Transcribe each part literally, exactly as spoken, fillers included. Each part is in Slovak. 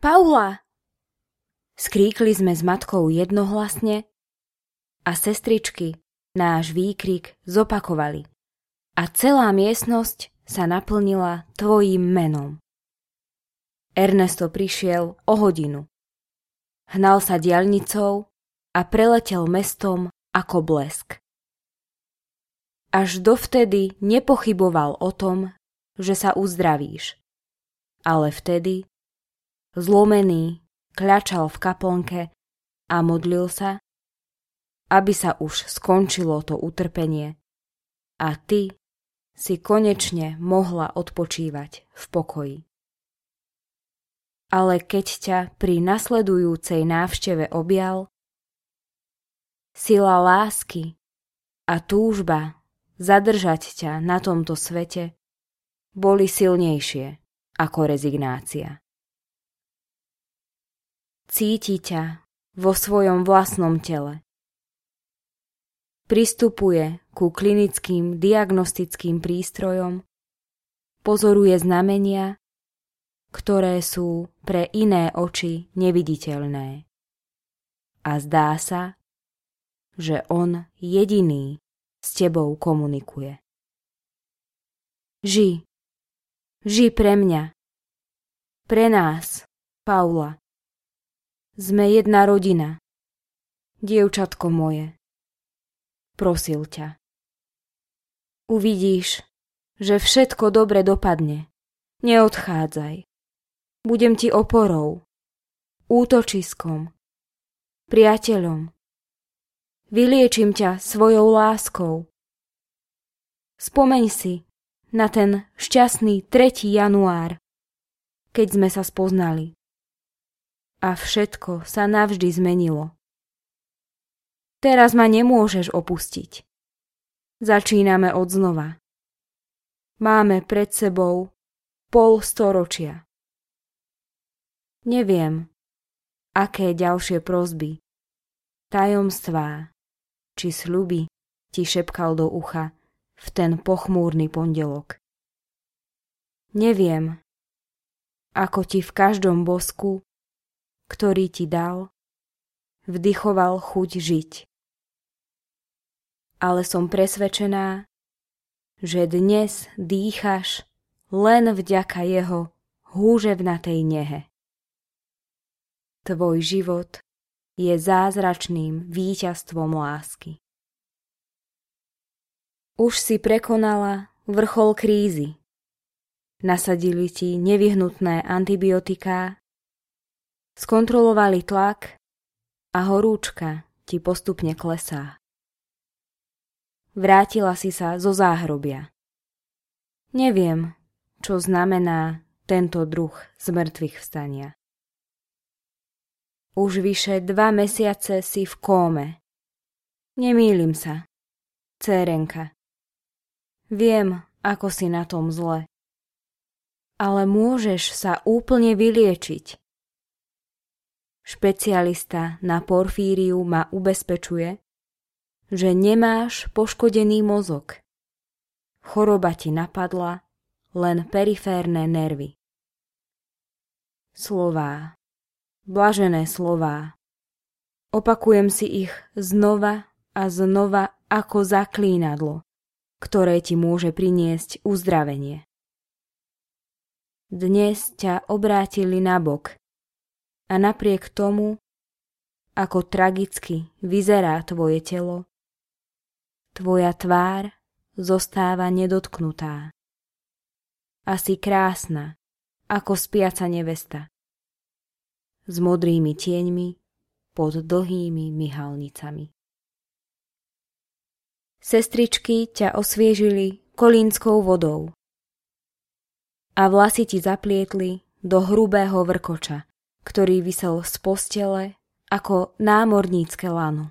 Paula! Skríkli sme s matkou jednohlasne a sestričky náš výkrik zopakovali a celá miestnosť sa naplnila tvojím menom. Ernesto prišiel o hodinu. Hnal sa diaľnicou a preletel mestom ako blesk. Až dovtedy nepochyboval o tom, že sa uzdravíš. Ale vtedy, zlomený, kľačal v kaplnke a modlil sa, aby sa už skončilo to utrpenie a ty si konečne mohla odpočívať v pokoji. Ale keď ťa pri nasledujúcej návšteve objal, sila lásky a túžba zadržať ťa na tomto svete boli silnejšie ako rezignácia. Cíti ťa vo svojom vlastnom tele. Pristupuje ku klinickým diagnostickým prístrojom, pozoruje znamenia, ktoré sú pre iné oči neviditeľné. A zdá sa, že on jediný s tebou komunikuje. Ži, ži pre mňa, pre nás, Paula. Sme jedna rodina, dievčatko moje. Prosil ťa. Uvidíš, že všetko dobre dopadne. Neodchádzaj. Budem ti oporou, útočiskom, priateľom. Vyliečím ťa svojou láskou. Spomeň si na ten šťastný tretí január, keď sme sa spoznali. A všetko sa navždy zmenilo. Teraz ma nemôžeš opustiť. Začíname odznova. Máme pred sebou pol storočia. Neviem, aké ďalšie prosby, tajomstvá či sľuby ti šepkal do ucha v ten pochmúrny pondelok. Neviem, ako ti v každom bosku, ktorý ti dal, vdychoval chuť žiť. Ale som presvedčená, že dnes dýchaš len vďaka jeho húževnatej nehe. Tvoj život je zázračným víťazstvom lásky. Už si prekonala vrchol krízy. Nasadili ti nevyhnutné antibiotiká, skontrolovali tlak a horúčka ti postupne klesá. Vrátila si sa zo záhrobia. Neviem, čo znamená tento druh zmrtvých vstania. Už vyše dva mesiace si v kóme. Nemýlim sa, dcérenka. Viem, ako si na tom zle. Ale môžeš sa úplne vyliečiť. Špecialista na porfíriu ma ubezpečuje, že nemáš poškodený mozog. Choroba ti napadla len periférne nervy. Slová, blažené slová. Opakujem si ich znova a znova ako zaklínadlo, ktoré ti môže priniesť uzdravenie. Dnes ťa obrátili nabok a napriek tomu, ako tragicky vyzerá tvoje telo, tvoja tvár zostáva nedotknutá. A si krásna, ako spiaca nevesta, s modrými tieňmi pod dlhými myhalnicami. Sestričky ťa osviežili kolínskou vodou a vlasy ti zaplietli do hrubého vrkoča, ktorý visel z postele ako námornícke lano.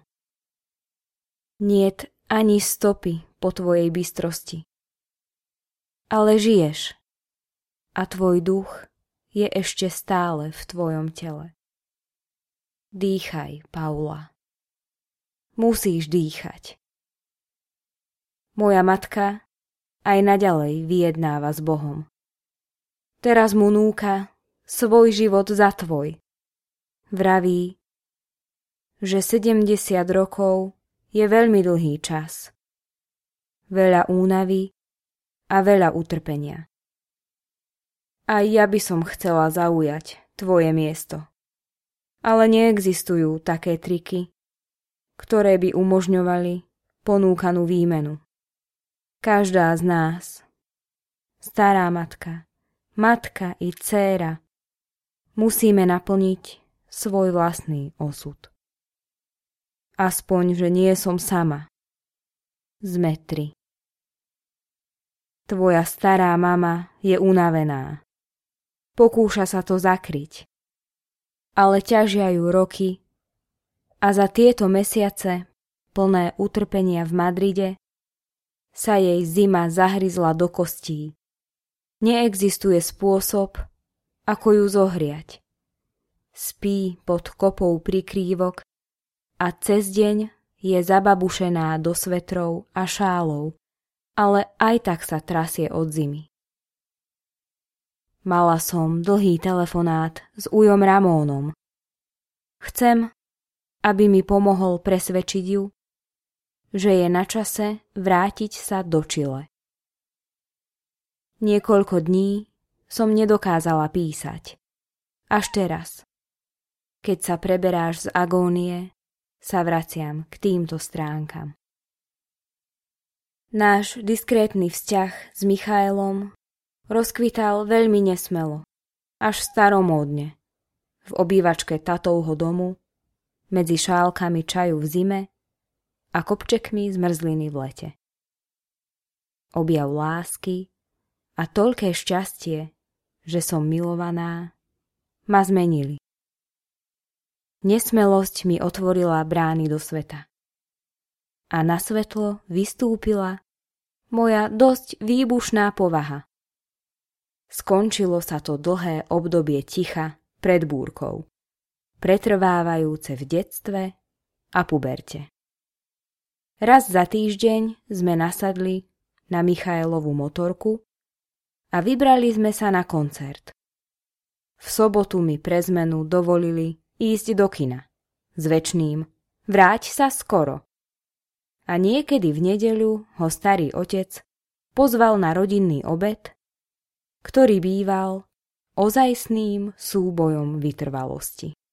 Niet ani stopy po tvojej bystrosti. Ale žiješ a tvoj duch je ešte stále v tvojom tele. Dýchaj, Paula. Musíš dýchať. Moja matka aj naďalej vyjednáva s Bohom. Teraz mu núka svoj život za tvoj. Vraví, že sedemdesiat rokov je veľmi dlhý čas. Veľa únavy a veľa utrpenia. Aj ja by som chcela zaujať tvoje miesto. Ale neexistujú také triky, ktoré by umožňovali ponúkanú výmenu. Každá z nás, stará matka, matka i dcéra, musíme naplniť svoj vlastný osud. Aspoň, že nie som sama. Sme tri. Tvoja stará mama je unavená. Pokúša sa to zakryť, ale ťažia ju roky a za tieto mesiace, plné utrpenia v Madride, sa jej zima zahryzla do kostí. Neexistuje spôsob, ako ju zohriať. Spí pod kopou prikrývok a cez deň je zababušená do svetrov a šálov, ale aj tak sa trasie od zimy. Mala som dlhý telefonát s ujom Ramónom. Chcem, aby mi pomohol presvedčiť ju, že je na čase vrátiť sa do Čile. Niekoľko dní som nedokázala písať. Až teraz, keď sa preberáš z agónie, sa vraciam k týmto stránkam. Náš diskrétny vzťah s Michaelom rozkvital veľmi nesmelo, až staromódne, v obývačke tatovho domu, medzi šálkami čaju v zime a kopčekmi zmrzliny v lete. Objav lásky a toľké šťastie, že som milovaná, ma zmenili. Nesmelosť mi otvorila brány do sveta. A na svetlo vystúpila moja dosť výbušná povaha. Skončilo sa to dlhé obdobie ticha pred búrkou, pretrvávajúce v detstve a puberte. Raz za týždeň sme nasadli na Michaelovu motorku a vybrali sme sa na koncert. V sobotu mi pre zmenu dovolili ísť do kina s večným vráť sa skoro. A niekedy v nedeľu ho starý otec pozval na rodinný obed, ktorý býval ozajstným súbojom vytrvalosti.